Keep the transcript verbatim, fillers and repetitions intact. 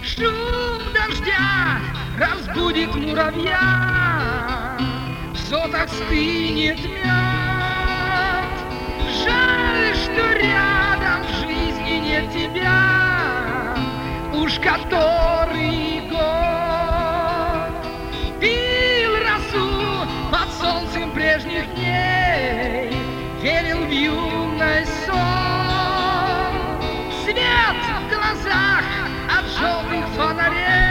Шум дождя разбудит муравья, в сотах стынет мед. Жаль, что рядом в жизни нет тебя, уж который год. Пил росу под солнцем прежних дней, верил в юность сон. Свет в глазах от желтых фонарей